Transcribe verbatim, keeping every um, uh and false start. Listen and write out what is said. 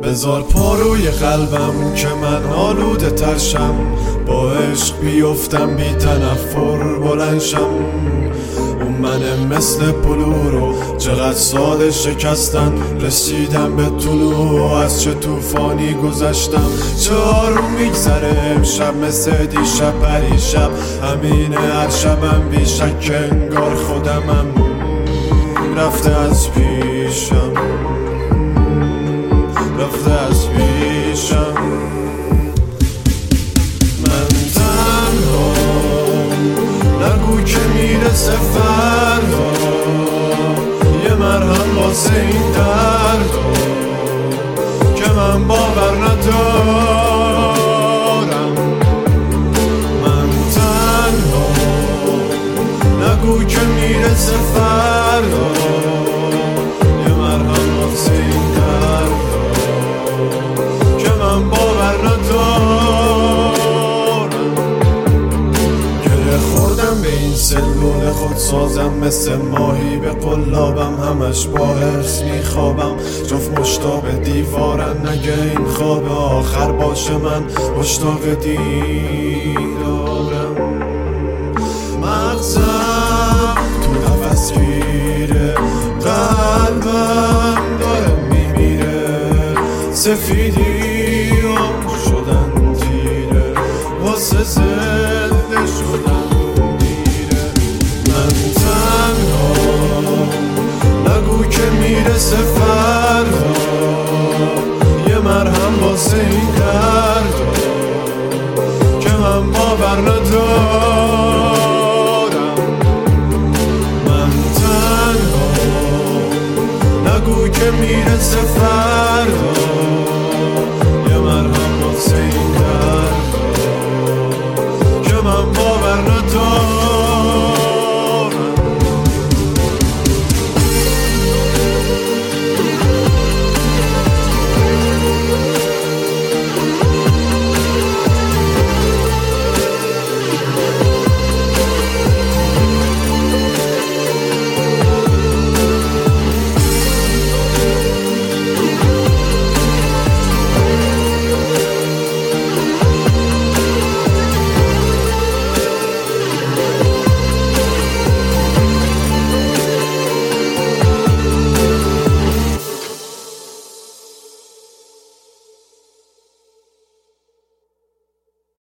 بذار پا روی قلبم که من آلوده ترشم، با عشق بیفتم بی تنفر بلنشم. اون من مثل بلورو چقدر ساده شکستن، رسیدم به طلوع از چه توفانی گذشتم. چه آروم میگذره امشب مثل دیشب پریشب، همینه هر شبم بیشک انگار خودمم رفته از پیشم، رفته از پیشم. من تنها نگو که میرسه فردا، یه مرهم واسه این دردا که من باور ندارم. من تنها نگو که میرسه فردا، یه مرهم واسه این دردا که من باور ندارم. گره خوردم به این سلول خود سازم، مثل ماهی به قلابم همش با حرص میخوابم. جفت مشتاق دیوارن، نگه این خواب آخر باشه من مشتاق دیدارم. مغزم تو نفس گیره، قلبم داره میمیره، سفیدی شدن تیره واسه زنده شدن دیره. من تنها نگو که میرسه فردا، یه مرهم واسه این دردا که من باور ندارم. من تنها نگو که میرسه فردا، یه مرهم واسه این دردا که من باور ندارم.